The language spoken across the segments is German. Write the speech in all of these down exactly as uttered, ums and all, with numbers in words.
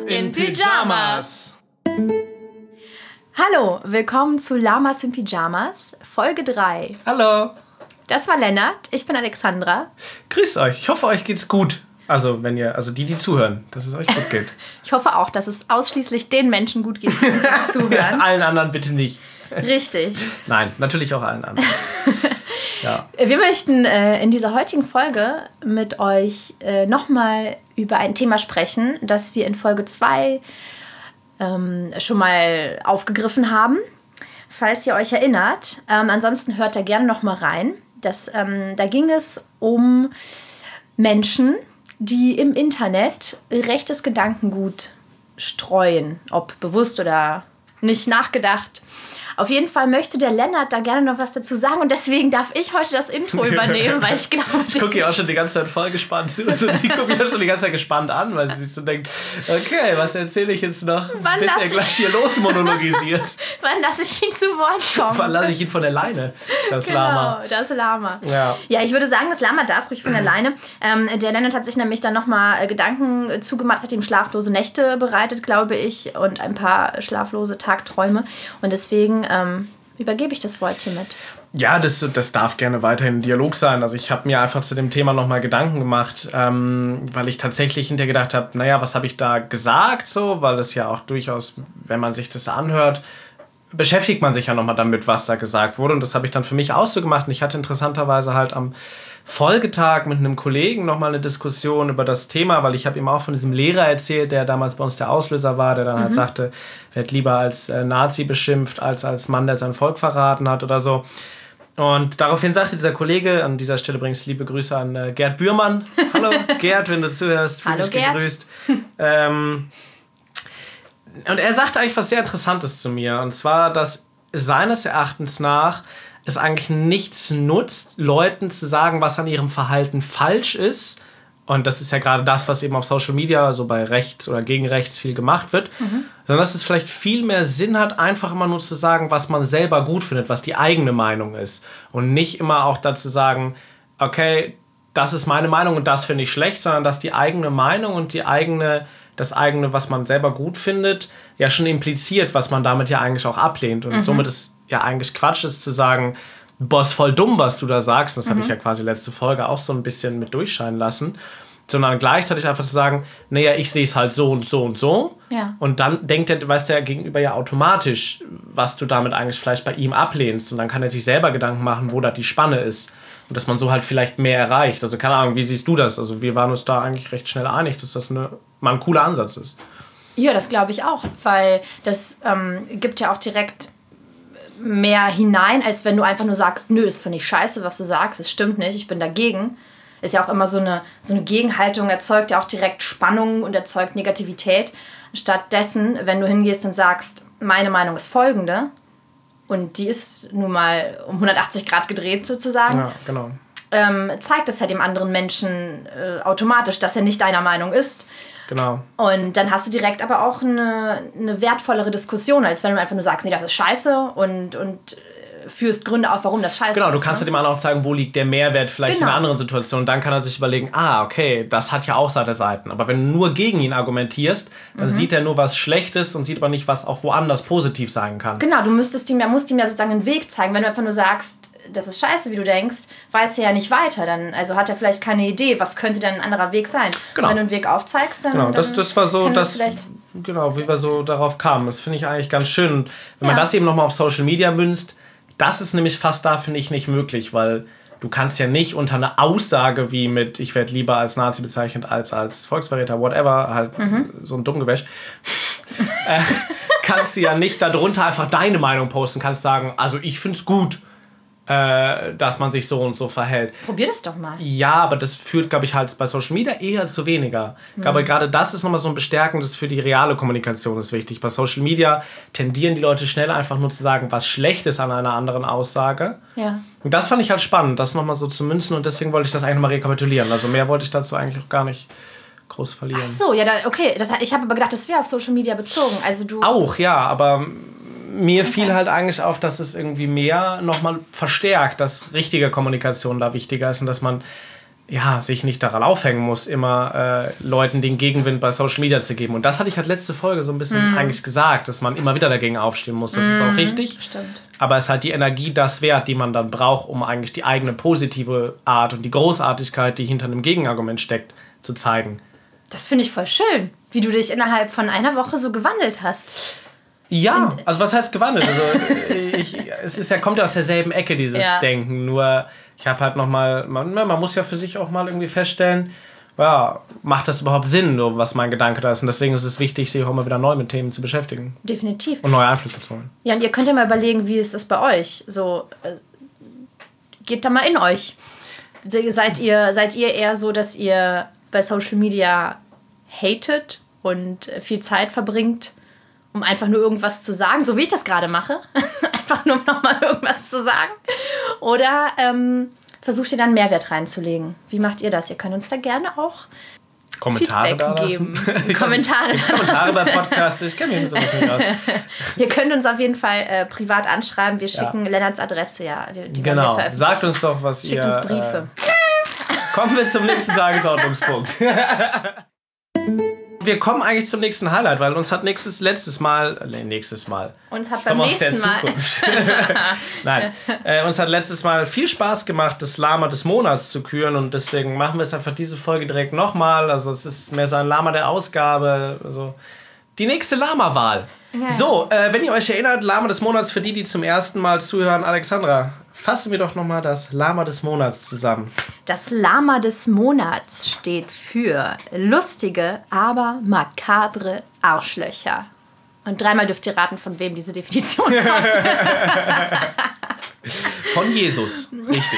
in Pyjamas. Hallo, willkommen zu Lamas in Pyjamas, Folge drei. Hallo. Das war Lennart, ich bin Alexandra. Grüßt euch, ich hoffe, euch geht's gut. Also, wenn ihr, also die, die zuhören, dass es euch gut geht. Ich hoffe auch, dass es ausschließlich den Menschen gut geht, die uns jetzt zuhören. Allen anderen bitte nicht. Richtig. Nein, natürlich auch allen anderen. Ja. Wir möchten äh, in dieser heutigen Folge mit euch äh, nochmal über ein Thema sprechen, das wir in Folge zwei ähm, schon mal aufgegriffen haben, falls ihr euch erinnert. Ähm, ansonsten hört da gerne nochmal rein. Das, ähm, da ging es um Menschen, die im Internet rechtes Gedankengut streuen, ob bewusst oder nicht nachgedacht. Auf jeden Fall möchte der Lennart da gerne noch was dazu sagen und deswegen darf ich heute das Intro übernehmen, weil ich glaube... Ich gucke ihr auch schon die ganze Zeit voll gespannt zu. Also sie guckt mich auch schon die ganze Zeit gespannt an, weil sie sich so denkt, okay, was erzähle ich jetzt noch, Wann bis er gleich hier losmonologisiert. Wann lasse ich ihn zu Wort kommen? Wann lasse ich ihn von der Leine, das genau, Lama. das Lama. Ja. ja, ich würde sagen, das Lama darf ruhig von der Leine. Ähm, der Lennart hat sich nämlich dann nochmal Gedanken zugemacht, hat ihm schlaflose Nächte bereitet, glaube ich, und ein paar schlaflose Tagträume. Und deswegen... Ähm, übergebe ich das Wort hiermit. Ja, das, das darf gerne weiterhin ein Dialog sein. Also ich habe mir einfach zu dem Thema nochmal Gedanken gemacht, ähm, weil ich tatsächlich hinterher gedacht habe, naja, was habe ich da gesagt, so, weil es ja auch durchaus, wenn man sich das anhört, beschäftigt man sich ja nochmal damit, was da gesagt wurde. Und das habe ich dann für mich auch so gemacht. Und ich hatte interessanterweise halt am Folgetag mit einem Kollegen nochmal eine Diskussion über das Thema, weil ich habe ihm auch von diesem Lehrer erzählt, der damals bei uns der Auslöser war, der dann mhm. halt sagte, werd lieber als äh, Nazi beschimpft, als als Mann, der sein Volk verraten hat oder so. Und daraufhin sagte dieser Kollege, an dieser Stelle übrigens liebe Grüße an äh, Gerd Bührmann. Hallo Gerd, wenn du zuhörst, fühl dich gegrüßt. ähm, und er sagte eigentlich was sehr Interessantes zu mir, und zwar, dass seines Erachtens nach es eigentlich nichts nutzt, Leuten zu sagen, was an ihrem Verhalten falsch ist. Und das ist ja gerade das, was eben auf Social Media, also bei rechts oder gegen rechts viel gemacht wird. Mhm. Sondern dass es vielleicht viel mehr Sinn hat, einfach immer nur zu sagen, was man selber gut findet, was die eigene Meinung ist. Und nicht immer auch dazu sagen, okay, das ist meine Meinung und das finde ich schlecht, sondern dass die eigene Meinung und die eigene, das eigene, was man selber gut findet, ja schon impliziert, was man damit ja eigentlich auch ablehnt. Und mhm. somit ist ja eigentlich Quatsch ist zu sagen, boah, ist voll dumm, was du da sagst. Das mhm. habe ich ja quasi letzte Folge auch so ein bisschen mit durchscheinen lassen. Sondern gleichzeitig einfach zu sagen, naja, ich sehe es halt so und so und so. Ja. Und dann denkt der, weiß der Gegenüber ja automatisch, was du damit eigentlich vielleicht bei ihm ablehnst. Und dann kann er sich selber Gedanken machen, wo da die Spanne ist. Und dass man so halt vielleicht mehr erreicht. Also keine Ahnung, wie siehst du das? Also wir waren uns da eigentlich recht schnell einig, dass das eine, mal ein cooler Ansatz ist. Ja, das glaube ich auch. Weil das ähm, gibt ja auch direkt mehr hinein, als wenn du einfach nur sagst, nö, das finde ich scheiße, was du sagst, es stimmt nicht, ich bin dagegen. Ist ja auch immer so eine, so eine Gegenhaltung, erzeugt ja auch direkt Spannung und erzeugt Negativität. Stattdessen, wenn du hingehst und sagst, meine Meinung ist folgende, und die ist nun mal um hundertachtzig Grad gedreht sozusagen, ja, genau. ähm, zeigt das ja dem anderen Menschen äh, automatisch, dass er nicht deiner Meinung ist. Genau. Und dann hast du direkt aber auch eine, eine wertvollere Diskussion, als wenn du einfach nur sagst, nee, das ist scheiße und, und führst Gründe auf, warum das scheiße genau, ist. Genau, du kannst ne? dem anderen auch zeigen, wo liegt der Mehrwert vielleicht genau. in einer anderen Situation. Und dann kann er sich überlegen, ah, okay, das hat ja auch seine Seiten. Aber wenn du nur gegen ihn argumentierst, dann mhm. sieht er nur was Schlechtes und sieht aber nicht, was auch woanders positiv sein kann. Genau, du müsstest ihm ja, musst ihm ja sozusagen einen Weg zeigen. Wenn du einfach nur sagst, das ist scheiße, wie du denkst, weiß er ja nicht weiter. Dann, also hat er vielleicht keine Idee, was könnte denn ein anderer Weg sein. Genau. Wenn du einen Weg aufzeigst, dann, genau, dann das, das war so, kann das, das vielleicht... Genau, wie wir so darauf kamen. Das finde ich eigentlich ganz schön. Wenn ja. man das eben nochmal auf Social Media münzt, das ist nämlich fast da, finde ich, nicht möglich, weil du kannst ja nicht unter einer Aussage wie mit, ich werde lieber als Nazi bezeichnet als als Volksverräter, whatever, halt mhm. so ein Dummgewäsch, äh, kannst du ja nicht darunter einfach deine Meinung posten, kannst sagen, also ich finde es gut, äh, dass man sich so und so verhält. Probier das doch mal. Ja, aber das führt, glaube ich, halt bei Social Media eher zu weniger. Mhm. Aber gerade das ist nochmal so ein Bestärkendes für die reale Kommunikation ist wichtig. Bei Social Media tendieren die Leute schnell einfach nur zu sagen, was schlecht ist an einer anderen Aussage. Ja. Und das fand ich halt spannend, das nochmal so zu münzen, und deswegen wollte ich das eigentlich nochmal rekapitulieren. Also mehr wollte ich dazu eigentlich auch gar nicht groß verlieren. Ach so, ja, dann, okay. Das, ich habe aber gedacht, das wäre auf Social Media bezogen. Also du auch, ja, aber mir okay. fiel halt eigentlich auf, dass es irgendwie mehr nochmal verstärkt, dass richtige Kommunikation da wichtiger ist und dass man ja, sich nicht daran aufhängen muss, immer äh, Leuten den Gegenwind bei Social Media zu geben. Und das hatte ich halt letzte Folge so ein bisschen mm. eigentlich gesagt, dass man immer wieder dagegen aufstehen muss. Das mm. ist auch richtig. Stimmt. Aber es ist halt die Energie das wert, die man dann braucht, um eigentlich die eigene positive Art und die Großartigkeit, die hinter einem Gegenargument steckt, zu zeigen. Das finde ich voll schön, wie du dich innerhalb von einer Woche so gewandelt hast. Ja, also was heißt gewandelt? Also ich, es ist ja, kommt ja aus derselben Ecke, dieses ja. Denken. Nur ich habe halt nochmal, man, man muss ja für sich auch mal irgendwie feststellen, ja, macht das überhaupt Sinn, so, was mein Gedanke da ist. Und deswegen ist es wichtig, sich auch mal wieder neu mit Themen zu beschäftigen. Definitiv. Und neue Einflüsse zu holen. Ja, und ihr könnt ja mal überlegen, wie ist das bei euch? So, äh, geht da mal in euch. Seid ihr, seid ihr eher so, dass ihr bei Social Media hatet und viel Zeit verbringt, um einfach nur irgendwas zu sagen, so wie ich das gerade mache. Einfach nur nochmal irgendwas zu sagen. Oder ähm, versucht ihr dann Mehrwert reinzulegen? Wie macht ihr das? Ihr könnt uns da gerne auch Kommentare Feedback da geben. Kommentare da Kommentare bei Podcasts, ich kenne mich mit sowas nicht aus. Ihr könnt uns auf jeden Fall äh, privat anschreiben. Wir schicken ja. Lennarts Adresse, ja. Die genau, sagt uns doch, was Schickt ihr... Schickt uns Briefe. Äh, kommen wir zum nächsten Tagesordnungspunkt. Wir kommen eigentlich zum nächsten Highlight, weil uns hat nächstes, letztes Mal, nee, nächstes Mal. Uns hat beim nächsten Mal. Nein, äh, uns hat letztes Mal viel Spaß gemacht, das Lama des Monats zu küren und deswegen machen wir es einfach diese Folge direkt nochmal. Also es ist mehr so ein Lama der Ausgabe, also die nächste Lama-Wahl. Ja. So, äh, wenn ihr euch erinnert, Lama des Monats für die, die zum ersten Mal zuhören, Alexandra, fassen wir doch nochmal das Lama des Monats zusammen. Das Lama des Monats steht für lustige, aber makabre Arschlöcher. Und dreimal dürft ihr raten, von wem diese Definition kommt. Von Jesus, richtig.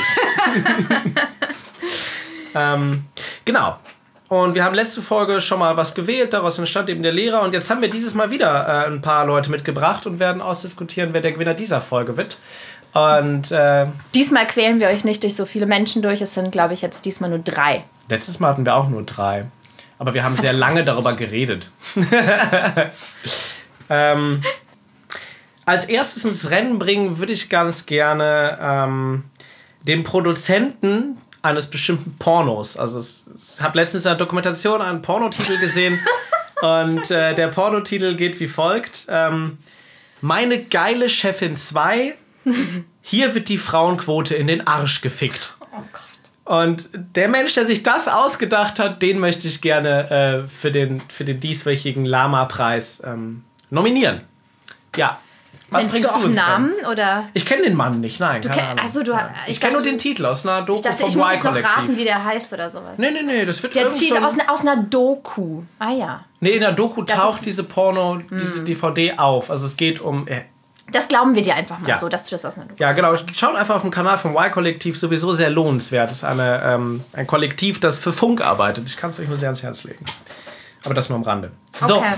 ähm, genau. Und wir haben letzte Folge schon mal was gewählt, daraus entstand eben der Lehrer. Und jetzt haben wir dieses Mal wieder äh, ein paar Leute mitgebracht und werden ausdiskutieren, wer der Gewinner dieser Folge wird. Und äh, diesmal quälen wir euch nicht durch so viele Menschen durch. Es sind, glaube ich, jetzt diesmal nur drei. Letztes Mal hatten wir auch nur drei. Aber wir haben sehr lange darüber geredet. ähm, als erstes ins Rennen bringen würde ich ganz gerne ähm, den Produzenten eines bestimmten Pornos. Also es, ich habe letztens in einer Dokumentation einen Pornotitel gesehen und äh, der Pornotitel geht wie folgt. Ähm, Meine geile Chefin zwei, hier wird die Frauenquote in den Arsch gefickt. Oh Gott. Und der Mensch, der sich das ausgedacht hat, den möchte ich gerne äh, für, den, für den dieswöchigen Lama-Preis ähm, nominieren. Ja. Was Nennst du auch einen Namen? Oder? Ich kenne den Mann nicht, nein. Du keine kenn, Ahnung. Also du, ja. Ich, ich kenne nur den Titel aus einer Doku ich dachte, vom ich muss jetzt noch Y-Kollektiv. raten, wie der heißt oder sowas. Nee, nee, nee, das wird Der Titel so aus, aus einer Doku. Ah ja. Nee, in der Doku das taucht ist, diese Porno, diese mm. D V D auf. Also es geht um... Äh, das glauben wir dir einfach mal ja. so, dass du das aus einer Doku Ja, genau. Schaut einfach auf dem Kanal vom Y-Kollektiv, sowieso sehr lohnenswert. Das ist eine, ähm, ein Kollektiv, das für Funk arbeitet. Ich kann es euch nur sehr ans Herz legen. Aber das nur am Rande. So. Okay.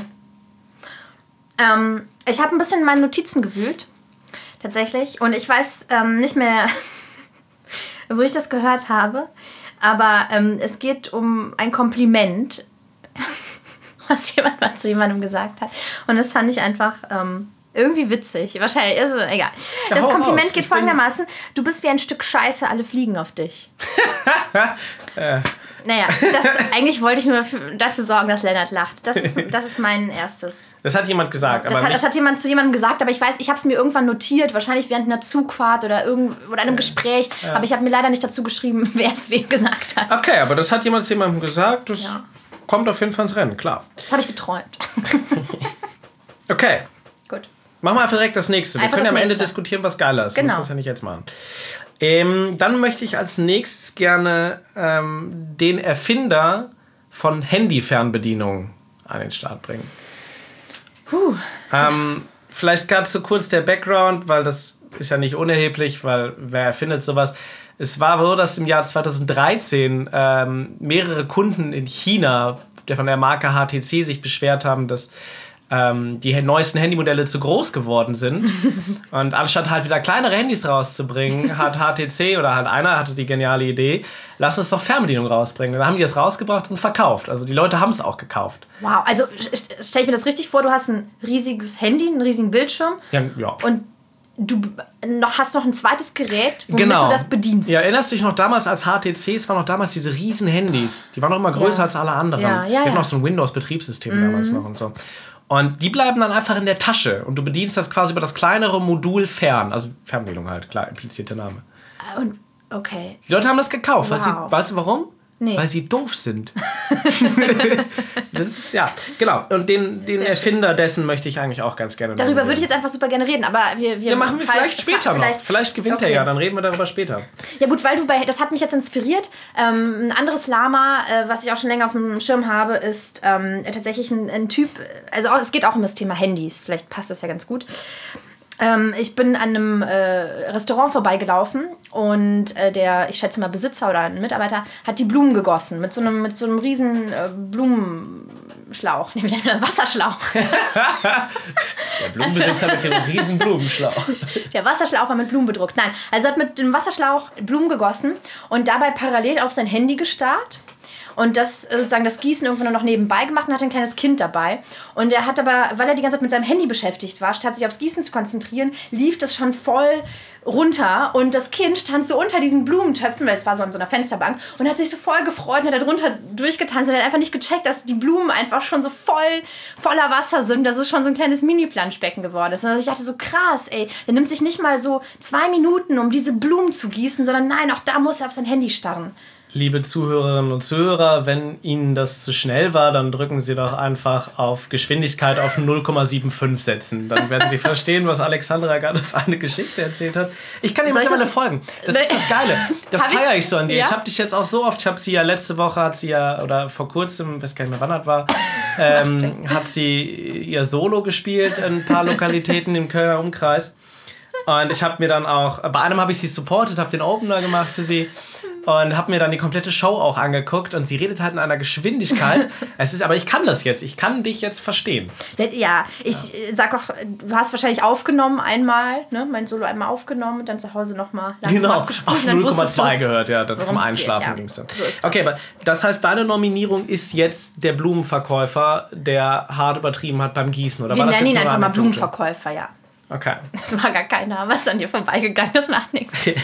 Ähm, ich habe ein bisschen in meinen Notizen gewühlt. Tatsächlich. Und ich weiß ähm, nicht mehr, wo ich das gehört habe. Aber ähm, es geht um ein Kompliment, was jemand mal zu jemandem gesagt hat. Und das fand ich einfach ähm, irgendwie witzig. Wahrscheinlich ist es egal. Ja, das Kompliment raus. geht folgendermaßen: Du bist wie ein Stück Scheiße, alle fliegen auf dich. äh. Naja, das, eigentlich wollte ich nur dafür, dafür sorgen, dass Lennart lacht. Das ist, das ist mein erstes. Das hat jemand gesagt. Das, aber hat, das hat jemand zu jemandem gesagt, aber ich weiß, ich habe es mir irgendwann notiert, wahrscheinlich während einer Zugfahrt oder, irgend, oder einem Gespräch. Ja. Aber ich habe mir leider nicht dazu geschrieben, wer es wem gesagt hat. Okay, aber das hat jemand zu jemandem gesagt. Das ja. kommt auf jeden Fall ins Rennen, klar. Das habe ich geträumt. Okay. Gut. Machen wir einfach direkt das nächste. Wir einfach können ja am Ende nächste. diskutieren, was geiler ist. Genau. Das müssen wir ja nicht jetzt machen. Ähm, dann möchte ich als nächstes gerne ähm, den Erfinder von Handy-Fernbedienungen an den Start bringen. Puh. Ähm, vielleicht gerade so kurz der Background, weil das ist ja nicht unerheblich, weil wer erfindet sowas? Es war so, dass im Jahr zweitausenddreizehn ähm, mehrere Kunden in China, der von der Marke H T C, sich beschwert haben, dass ähm, die neuesten Handymodelle zu groß geworden sind. Und anstatt halt wieder kleinere Handys rauszubringen, hat H T C oder halt einer hatte die geniale Idee, lass uns doch Fernbedienung rausbringen. Und dann haben die das rausgebracht und verkauft. Also die Leute haben es auch gekauft. Wow, also stelle ich mir das richtig vor, du hast ein riesiges Handy, einen riesigen Bildschirm. Ja, ja. Und du noch, hast noch ein zweites Gerät, womit genau. du das bedienst. Ja, erinnerst du dich noch damals als H T C, es waren noch damals diese riesen Handys. Die waren noch immer größer ja. als alle anderen. Ja, ja, Wir hatten ja. noch so ein Windows-Betriebssystem mhm. damals noch und so. Und die bleiben dann einfach in der Tasche. Und du bedienst das quasi über das kleinere Modul fern. Also Fernbedienung halt, klar, implizierte Name. Und, okay. Die Leute haben das gekauft. Wow. Weil sie, weißt du warum? Nee. Weil sie doof sind. Das ist, ja, genau. Und den, den Erfinder schön. dessen möchte ich eigentlich auch ganz gerne Darüber würde ich jetzt einfach super gerne reden, aber wir... Wir ja, machen wir vielleicht später noch. Vielleicht, vielleicht gewinnt okay. er ja, dann reden wir darüber später. Ja gut, weil du bei... Das hat mich jetzt inspiriert. Ähm, ein anderes Lama, äh, was ich auch schon länger auf dem Schirm habe, ist ähm, tatsächlich ein, ein Typ... Also auch, es geht auch um das Thema Handys. Vielleicht passt das ja ganz gut. Ähm, ich bin an einem äh, Restaurant vorbeigelaufen und äh, der, ich schätze mal Besitzer oder ein Mitarbeiter, hat die Blumen gegossen mit so einem, mit so einem riesen äh, Blumenschlauch, nämlich einem Wasserschlauch. Der Blumenbesitzer mit dem riesen Blumenschlauch. Der Wasserschlauch war mit Blumen bedruckt. Nein, also er hat mit dem Wasserschlauch Blumen gegossen und dabei parallel auf sein Handy gestarrt. Und das sozusagen das Gießen irgendwann noch nebenbei gemacht und hatte ein kleines Kind dabei. Und er hat aber, weil er die ganze Zeit mit seinem Handy beschäftigt war, statt sich aufs Gießen zu konzentrieren, lief das schon voll runter. Und das Kind stand so unter diesen Blumentöpfen, weil es war so an so einer Fensterbank, und hat sich so voll gefreut und hat da drunter durchgetanzt und hat einfach nicht gecheckt, dass die Blumen einfach schon so voll voller Wasser sind, dass es schon so ein kleines Mini-Planschbecken geworden ist. Und also ich dachte so, krass, ey, der nimmt sich nicht mal so zwei Minuten, um diese Blumen zu gießen, sondern nein, auch da muss er auf sein Handy starren. Liebe Zuhörerinnen und Zuhörer, wenn Ihnen das zu schnell war, dann drücken Sie doch einfach auf Geschwindigkeit auf null Komma fünfundsiebzig setzen. Dann werden Sie verstehen, was Alexandra gerade für eine Geschichte erzählt hat. Ich kann Ihnen mittlerweile folgen. Das ist das Geile. Das feiere ich so an dir. Ja? Ich habe dich jetzt auch so oft, ich habe sie ja letzte Woche, hat sie ja, oder vor kurzem, ich weiß gar nicht mehr wann das war, ähm, hat sie ihr Solo gespielt in ein paar Lokalitäten im Kölner Umkreis. Und ich habe mir dann auch, bei einem habe ich sie supportet, habe den Opener gemacht für sie. Und habe mir dann die komplette Show auch angeguckt und sie redet halt in einer Geschwindigkeit. Es ist, aber ich kann das jetzt. Ich kann dich jetzt verstehen. Ja, ich ja. sag auch, du hast wahrscheinlich aufgenommen einmal, ne, mein Solo einmal aufgenommen und dann zu Hause nochmal genau, auf null Komma zwei gehört, ja, das zum Einschlafen ja. ging es dann. So okay, aber das heißt, deine Nominierung ist jetzt der Blumenverkäufer, der hart übertrieben hat beim Gießen, oder? Wir war das nennen jetzt ihn einfach mal Blumenverkäufer, ja. Okay. Das war gar keiner, aber ist an dir vorbeigegangen, das macht nichts. Okay,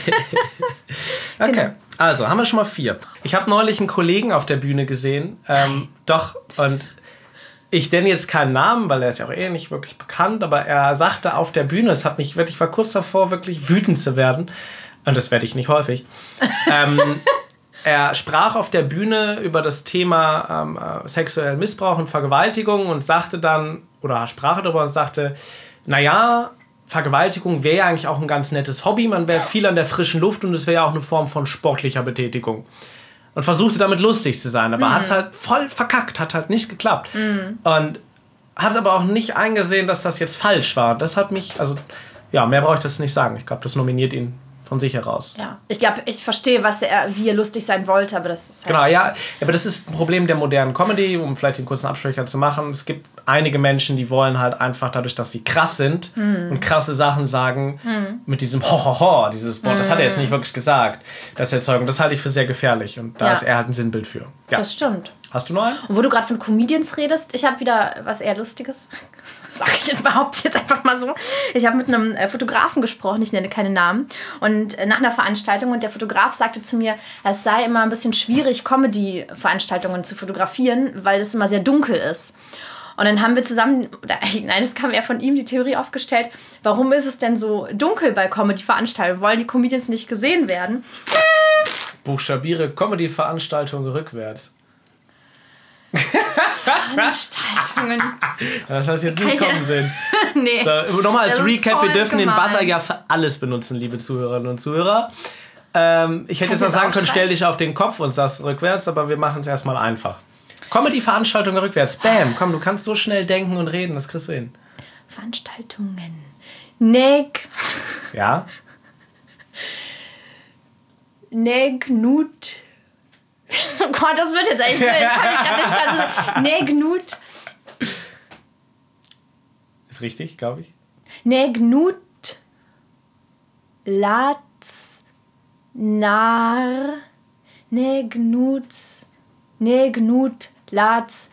genau. Also haben wir schon mal vier. Ich habe neulich einen Kollegen auf der Bühne gesehen, ähm, doch, und ich nenne jetzt keinen Namen, weil er ist ja auch eh nicht wirklich bekannt, aber er sagte auf der Bühne, es hat mich wirklich, ich war kurz davor, wirklich wütend zu werden, und das werde ich nicht häufig. ähm, er sprach auf der Bühne über das Thema ähm, sexuellen Missbrauch und Vergewaltigung und sagte dann, oder sprach darüber und sagte, naja, Vergewaltigung wäre ja eigentlich auch ein ganz nettes Hobby. Man wäre viel an der frischen Luft und es wäre ja auch eine Form von sportlicher Betätigung. Und versuchte damit lustig zu sein, aber mhm. hat es halt voll verkackt, hat halt nicht geklappt. Mhm. Und hat aber auch nicht eingesehen, dass das jetzt falsch war. Das hat mich, also ja, mehr brauche ich das nicht sagen. Ich glaube, das nominiert ihn von sich heraus. Ja, ich glaube, ich verstehe, was er, wie er lustig sein wollte, aber das ist halt... Genau, ja, aber das ist ein Problem der modernen Comedy, um vielleicht den kurzen Absprecher zu machen. Es gibt einige Menschen, die wollen halt einfach dadurch, dass sie krass sind hm. und krasse Sachen sagen, hm. mit diesem Ho-Ho-Ho, dieses Wort, hm. das hat er jetzt nicht wirklich gesagt, das Erzeugung, das halte ich für sehr gefährlich und da ja. ist er halt ein Sinnbild für. Ja. Das stimmt. Hast du noch einen? Und wo du gerade von Comedians redest, ich habe wieder was eher Lustiges. Sag ich jetzt, behaupte ich jetzt einfach mal so. Ich habe mit einem Fotografen gesprochen, ich nenne keine Namen, und nach einer Veranstaltung, und der Fotograf sagte zu mir, es sei immer ein bisschen schwierig, Comedy-Veranstaltungen zu fotografieren, weil es immer sehr dunkel ist. Und dann haben wir zusammen, oder nein, es kam eher von ihm, die Theorie aufgestellt, warum ist es denn so dunkel bei Comedy-Veranstaltungen? Wollen die Comedians nicht gesehen werden? Buchstabiere Comedy-Veranstaltungen rückwärts. Veranstaltungen. Das heißt jetzt nicht kommen sehen. Nee. So, nochmal als Recap, wir dürfen gemein. den Buzzer ja für alles benutzen, liebe Zuhörerinnen und Zuhörer. Ähm, ich hätte Kann jetzt auch sagen können, stell dich auf den Kopf und sagst rückwärts, aber wir machen es erstmal einfach. Comedy-Veranstaltungen rückwärts. Bam, komm, du kannst so schnell denken und reden, das kriegst du hin. Veranstaltungen. Nick. Ja? Nick, Nut. Oh Gott, das wird jetzt echt. Kann ich gerade nicht ganz. Negnut. Ist richtig, glaube ich. Negnut. Latz. Nar. Negnuts. Negnut. Latz.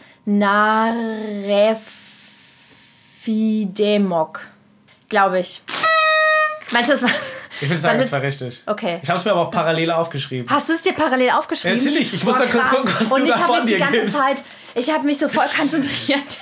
Narefidemok. Glaube ich. Meinst du, das war... Ich würde sagen, das war richtig. Okay. Ich habe es mir aber auch parallel aufgeschrieben. Hast du es dir parallel aufgeschrieben? Ja, natürlich. Ich muss dann gucken, was Und du ich da von mich dir die ganze gibst. Zeit... Ich habe mich so voll konzentriert.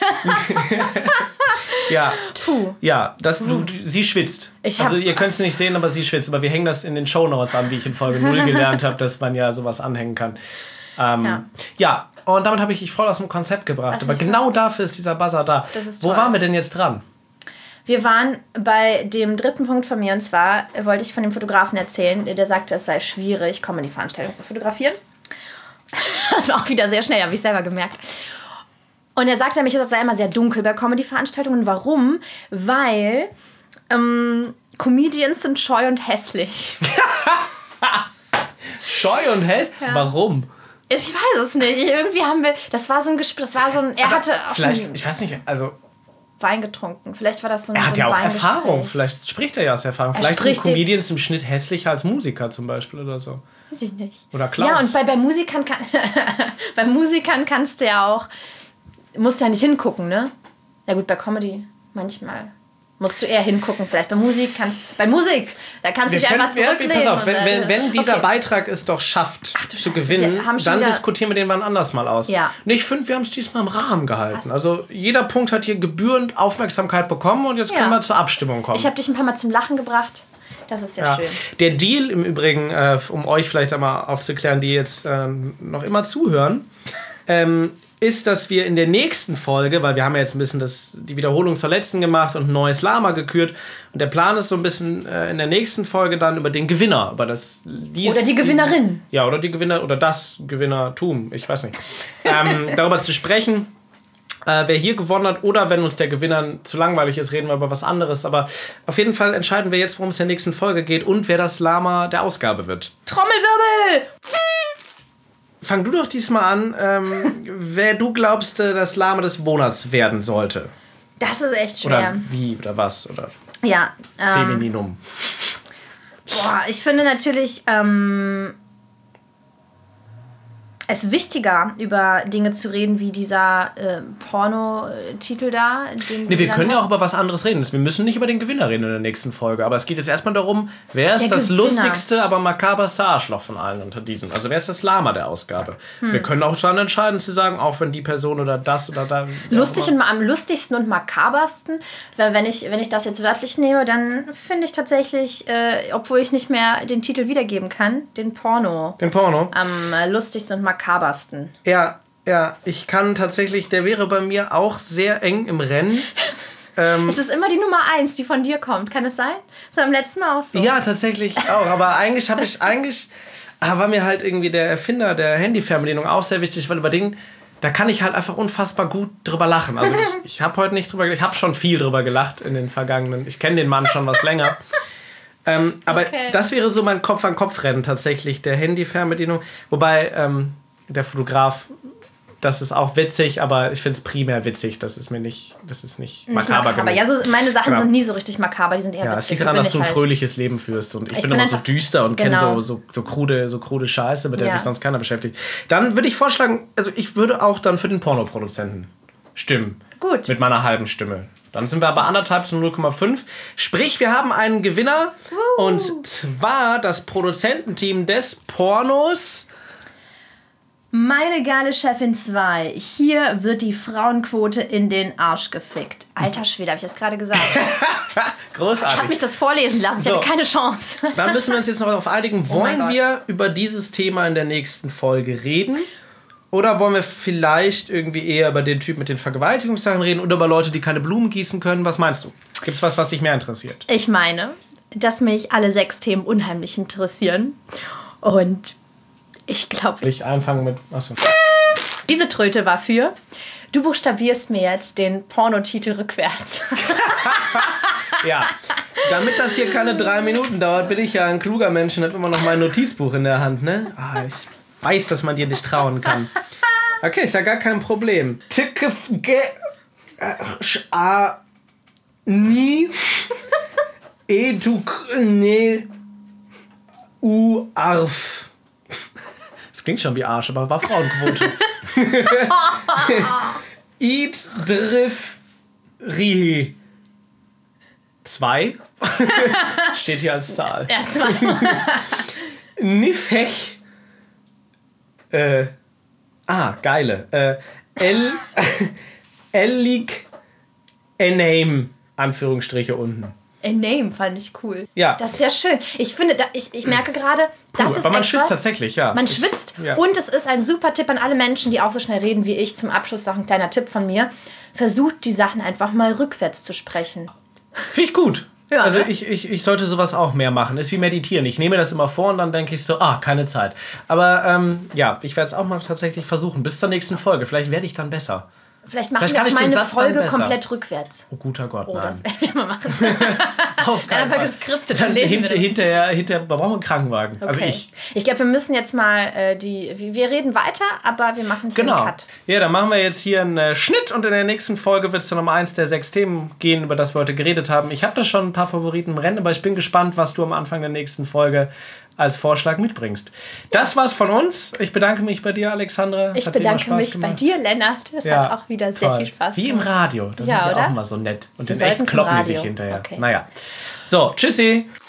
Ja. Puh. Ja, das, du, du, sie schwitzt. Ich hab, also ihr könnt es nicht sehen, aber sie schwitzt. Aber wir hängen das in den Shownotes an, wie ich in Folge null gelernt habe, dass man ja sowas anhängen kann. Ähm, ja. ja, und damit habe ich dich voll aus dem Konzept gebracht. Aber genau dafür ist dieser Buzzer da. Das ist Wo toll. waren wir denn jetzt dran? Wir waren bei dem dritten Punkt von mir, und zwar wollte ich von dem Fotografen erzählen, der sagte, es sei schwierig, Comedy-Veranstaltungen zu fotografieren. Das war auch wieder sehr schnell, habe ich selber gemerkt. Und er sagte nämlich, es sei immer sehr dunkel bei Comedy-Veranstaltungen. Warum? Weil ähm, Comedians sind scheu und hässlich. Scheu und hässlich? Ja. Warum? Ich weiß es nicht. Irgendwie haben wir, das war so ein Gespräch, das war so ein, er Aber hatte auch vielleicht, schon ich weiß nicht, also Wein getrunken. Vielleicht war das so ein Er hat so ein ja auch Erfahrung. Vielleicht spricht er ja aus Erfahrung. Er Vielleicht sind Comedians den, im Schnitt hässlicher als Musiker zum Beispiel oder so. Weiß ich nicht. Oder Clowns. Ja, und bei, bei Musikern kann, bei Musikern kannst du ja auch, musst du ja nicht hingucken, ne? Ja gut, bei Comedy manchmal musst du eher hingucken. Vielleicht bei Musik kannst, bei Musik, da kannst du dich einfach zurücklehnen. Pass auf, wenn, und, wenn, wenn dieser okay. Beitrag es doch schafft, Ach, zu Scheiße, gewinnen, dann wieder... diskutieren wir den wann anders mal aus. Ja. Und ich finde, wir haben es diesmal im Rahmen gehalten. Also jeder Punkt hat hier gebührend Aufmerksamkeit bekommen und jetzt ja. können wir zur Abstimmung kommen. Ich habe dich ein paar Mal zum Lachen gebracht. Das ist sehr ja. schön. Der Deal im Übrigen, äh, um euch vielleicht einmal aufzuklären, die jetzt äh, noch immer zuhören, ähm, ist, dass wir in der nächsten Folge, weil wir haben ja jetzt ein bisschen das, die Wiederholung zur letzten gemacht und ein neues Lama gekürt. Und der Plan ist so ein bisschen äh, in der nächsten Folge dann über den Gewinner, über das dies, oder die Gewinnerin. Die, ja, oder die Gewinner oder das Gewinnertum, ich weiß nicht. ähm, darüber zu sprechen, äh, wer hier gewonnen hat, oder wenn uns der Gewinner zu langweilig ist, reden wir über was anderes. Aber auf jeden Fall entscheiden wir jetzt, worum es in der nächsten Folge geht und wer das Lama der Ausgabe wird. Trommelwirbel! Fang du doch diesmal an, ähm, wer du glaubst, das Lama des Monats werden sollte. Das ist echt schwer. Oder wie, oder was, oder ja, ähm, Femininum. Boah, ich finde natürlich ähm, es wichtiger, über Dinge zu reden, wie dieser äh, Porno-Titel da. Den nee, wir können hast. ja auch über was anderes reden. Wir müssen nicht über den Gewinner reden in der nächsten Folge. Aber es geht jetzt erstmal darum, wer ist der das Gewinner. lustigste, aber makaberste Arschloch von allen unter diesen. Also wer ist das Lama der Ausgabe. Hm. Wir können auch schon entscheiden zu sagen, auch wenn die Person oder das oder da... Lustig und am lustigsten und makabersten, weil wenn ich, wenn ich das jetzt wörtlich nehme, dann finde ich tatsächlich, äh, obwohl ich nicht mehr den Titel wiedergeben kann, den Porno. Den Porno? Am äh, lustigsten und makabersten. Ja, ja, ich kann tatsächlich, der wäre bei mir auch sehr eng im Rennen. ähm, es ist immer die Nummer eins, die von dir kommt. Kann es sein? Das war beim letzten Mal auch so. Ja, tatsächlich auch. Aber eigentlich habe ich, eigentlich war mir halt irgendwie der Erfinder der Handyfernbedienung auch sehr wichtig, weil über den, da kann ich halt einfach unfassbar gut drüber lachen. Also ich, ich habe heute nicht drüber gelacht, ich habe schon viel drüber gelacht in den vergangenen, ich kenne den Mann schon was länger. Ähm, aber okay. Das wäre so mein Kopf-an-Kopf-Rennen tatsächlich, der Handy-Fernbedienung. Wobei ähm, der Fotograf, das ist auch witzig, aber ich finde es primär witzig. Das ist mir nicht, das ist nicht, nicht makaber, makaber. genug. Ja, so, meine Sachen genau. sind nie so richtig makaber, die sind eher ja, witzig. Es liegt so daran, dass du ein halt. fröhliches Leben führst und ich, ich bin, bin immer so düster und genau. kenne so, so, so, krude, so krude Scheiße, mit der ja. sich sonst keiner beschäftigt. Dann würde ich vorschlagen, also ich würde auch dann für den Pornoproduzenten stimmen. Gut. Mit meiner halben Stimme. Dann sind wir aber anderthalb zu null Komma fünf. Sprich, wir haben einen Gewinner. Uh. Und zwar das Produzententeam des Pornos. Meine geile Chefin zwei. Hier wird die Frauenquote in den Arsch gefickt. Alter Schwede, habe ich das gerade gesagt? Großartig. Ich habe mich das vorlesen lassen, ich so. hatte keine Chance. Dann müssen wir uns jetzt noch darauf einigen. Wollen oh wir über dieses Thema in der nächsten Folge reden? Oder wollen wir vielleicht irgendwie eher über den Typ mit den Vergewaltigungssachen reden oder über Leute, die keine Blumen gießen können? Was meinst du? Gibt es was, was dich mehr interessiert? Ich meine, dass mich alle sechs Themen unheimlich interessieren. Und ich glaube... Ich anfangen mit... Achso. Diese Tröte war für... Du buchstabierst mir jetzt den Pornotitel rückwärts. Ja, damit das hier keine drei Minuten dauert, bin ich ja ein kluger Mensch und habe immer noch mein Notizbuch in der Hand, ne? Ah, ich... weiß, dass man dir nicht trauen kann. Okay, ist ja gar kein Problem. Ticke ge a ni eduk ne u arf. Das klingt schon wie Arsch, aber war Frauenquote. Id drif ri. Zwei. Steht hier als Zahl. Ja, zwei. Nifech. Äh, ah, geile. Äh, El, Ellig Enaim, Anführungsstriche unten. A Name fand ich cool. Ja. Das ist ja schön. Ich finde, da, ich, ich merke gerade, das Cool, ist aber man etwas, schwitzt tatsächlich, ja. Man schwitzt Ja. und es ist ein super Tipp an alle Menschen, die auch so schnell reden wie ich. Zum Abschluss noch ein kleiner Tipp von mir. Versucht die Sachen einfach mal rückwärts zu sprechen. Finde ich gut. Ja, also ne? ich, ich, ich sollte sowas auch mehr machen. Ist wie meditieren. Ich nehme das immer vor und dann denke ich so, ah, keine Zeit. Aber ähm, ja, ich werde es auch mal tatsächlich versuchen. Bis zur nächsten Folge. Vielleicht werde ich dann besser. Vielleicht machen Vielleicht wir kann auch ich mal den eine Satz dann Folge besser. komplett rückwärts. Oh, guter Gott, Oh, nein. das werden wir mal machen. Auf Dann keinen einfach Fall. geskriptet, Dann dann lesen hinter, wir das. hinterher, hinterher, wir brauchen einen Krankenwagen. Okay. Also ich. Ich glaube, wir müssen jetzt mal äh, die... Wir wir reden weiter, aber wir machen hier Genau. einen Cut. Ja, dann machen wir jetzt hier einen äh, Schnitt und in der nächsten Folge wird es dann um eins der sechs Themen gehen, über das wir heute geredet haben. Ich habe da schon ein paar Favoriten im Rennen, aber ich bin gespannt, was du am Anfang der nächsten Folge als Vorschlag mitbringst. Das war's von uns. Ich bedanke mich bei dir, Alexandra. Es Ich hat wie immer bedanke Spaß mich gemacht. bei dir, Lennart. Es Ja, hat auch wieder sehr toll. viel Spaß Wie im gemacht. Radio. Das Ja, sind ja oder? auch immer so nett. Und Wir in echt sollten zum kloppen die Radio. sich hinterher. Okay. Naja. So, tschüssi.